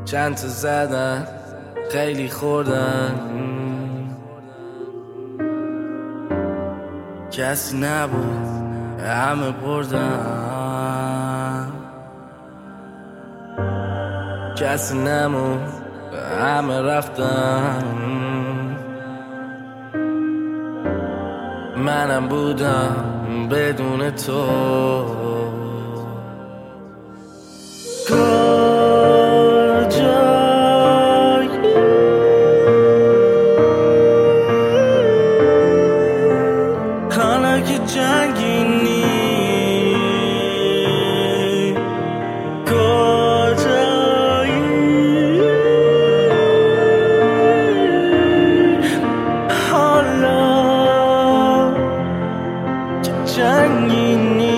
چند تا زدن خیلی خوردن، کسی نبود همه بردن، کسی نمون همه رفتن. منم بودم بدون تو. حالا که جنگینی کجایی، حالا که جنگینی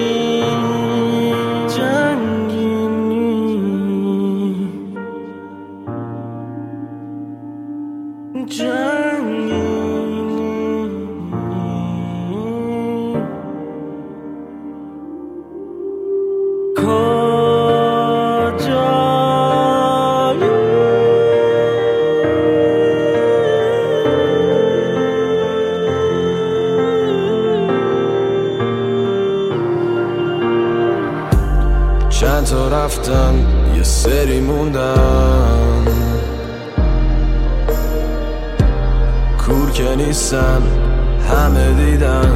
چند تا رفتن یه سری موندن، کور که نیستن همه دیدن.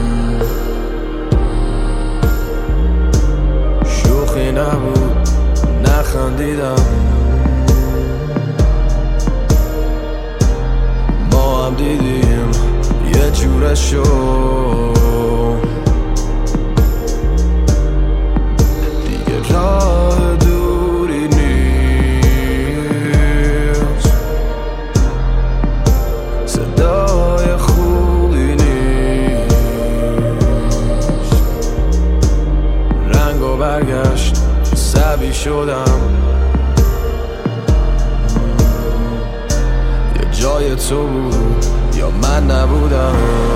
شوخی نبود نخندیدم، ما هم دیدیم یه جورشو. دیگه راه دوری نیست، صدای خوبی نیست. رنگ و برگشت عصبی شدم، یا جای تو بود یا من نبودم.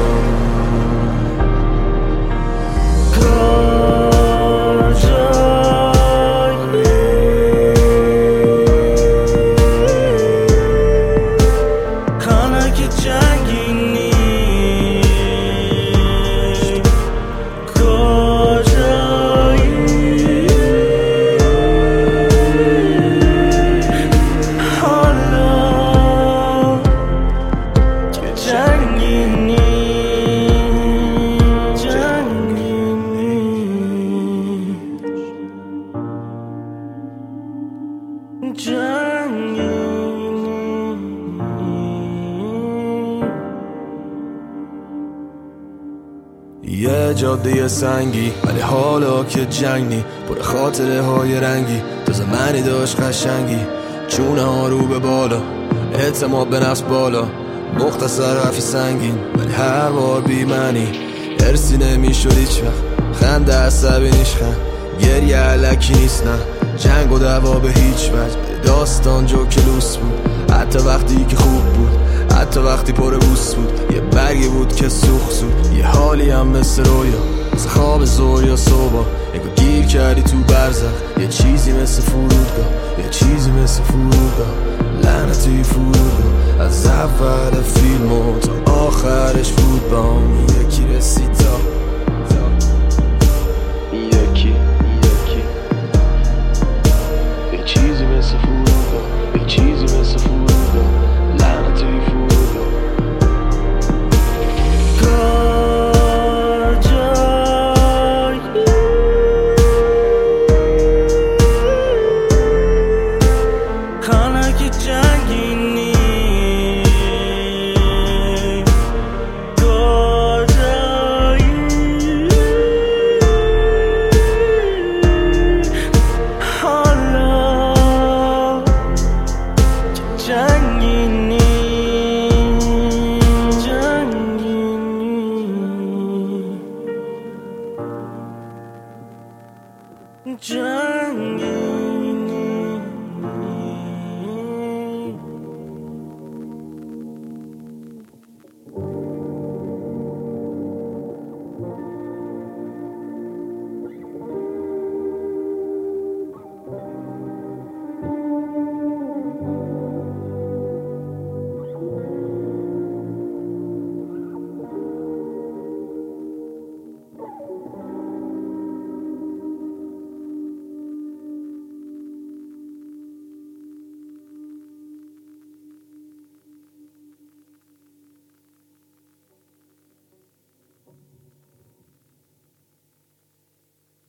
یه جاده سنگی ولی حالا که جنگ نی، پر خاطره های رنگی. تو زمانی داشت قشنگی، چونه ها رو به بالا، اعتماد به نفس بالا. مختصر حرفی سنگین ولی هر بار بی معنی. ارسی نمیشد هیچ وقت، خنده عصبی نیشخن، گریه علکی نیست نه. جنگ و دعوا به هیچ وجه، داستان جو کلوس بود. حتی وقتی که خوب بود، حتی وقتی پر بوس بود. یه برگی بود که سوخ زود، یه حالی هم مثل رویا، مثل خواب زور یا صبح. انگار گیر کردی تو برزخ، یه چیزی مثل فرودگاه، یه چیزی مثل فرودگاه. لعنتی فرودگاه، از اول فیلم تا آخرش بود با اون یکی رسید تا